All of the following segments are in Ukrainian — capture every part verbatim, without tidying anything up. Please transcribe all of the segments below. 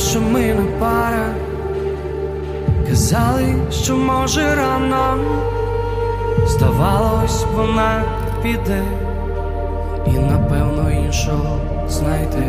що ми не пара, казали, що може рано, здавалось, вона піде і напевно іншого знайде,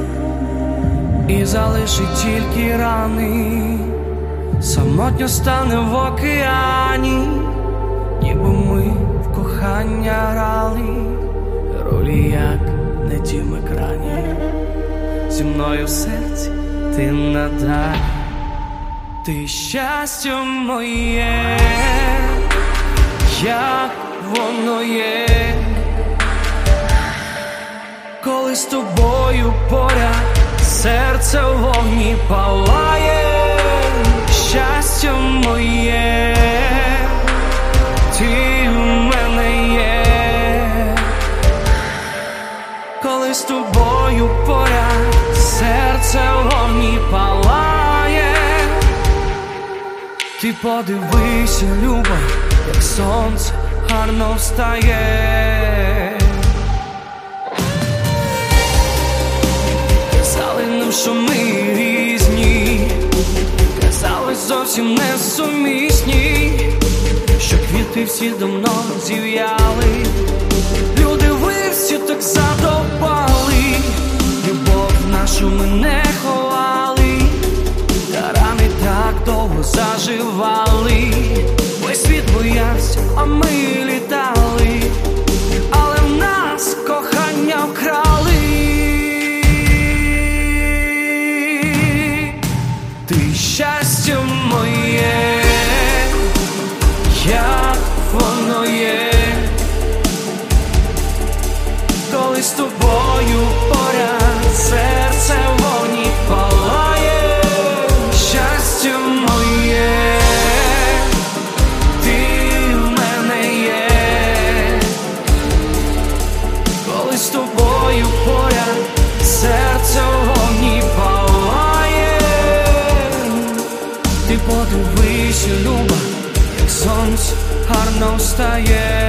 і залишить тільки рани, самотньо стане в океані, ніби ми в кохання грали ролі, як на тім екрані. Зі мною в серці ти надалі, ти щастя моє, як воно є, коли з тобою поряд серце в вогні палає. Щастя моє, ти в мене є, коли з тобою поряд серце в вогні палає. Ти подивися, люба, як сонце гарно встає. Казали нам, що ми різні, казали зовсім несумісні, що квіти всі давно зів'яли, люди ви всі так задовбали, любов нашу ми не ховали, та рани так довго заживали. Весь світ боявся, а ми літали, але в нас кохання вкрали. Ти щастя моє, як воно є, коли з тобою поряд серце в вогні палає. Щастя моє, ти в мене є, коли з тобою поряд серце в вогні палає. Ти подивися, люба, як сонце гарно встає.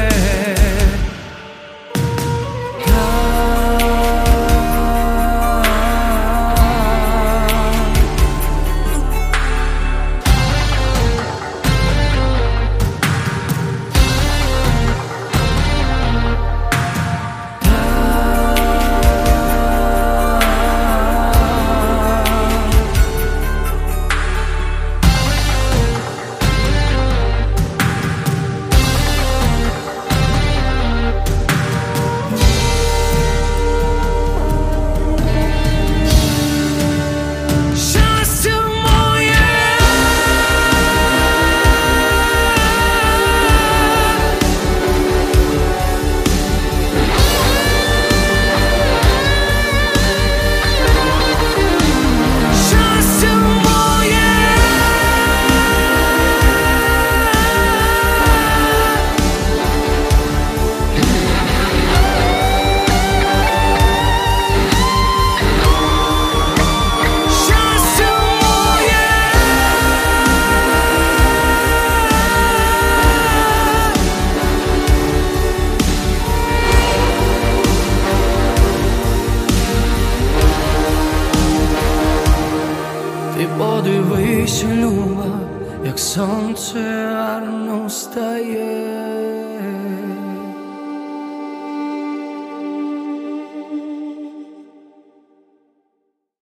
Ти подивися, люба, як сонце гарно встає.